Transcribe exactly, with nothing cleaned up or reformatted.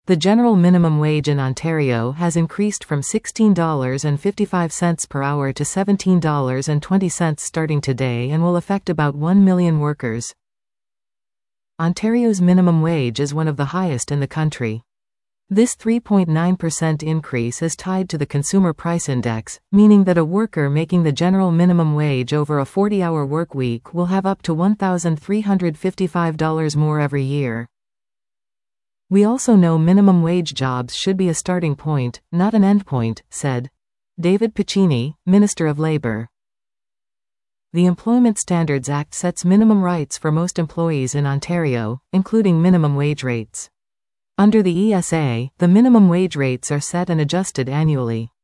The general minimum wage in Ontario has increased from sixteen dollars and fifty-five cents per hour to seventeen dollars and twenty cents starting today and will affect about one million workers. Ontario's minimum wage is one of the highest in the country. This three point nine percent increase is tied to the Consumer Price Index, meaning that a worker making the general minimum wage over a forty-hour work week will have up to one thousand three hundred fifty-five dollars more every year. "We also know minimum wage jobs should be a starting point, not an endpoint," said David Piccini, Minister of Labour. The Employment Standards Act sets minimum rights for most employees in Ontario, including minimum wage rates. Under the E S A, the minimum wage rates are set and adjusted annually.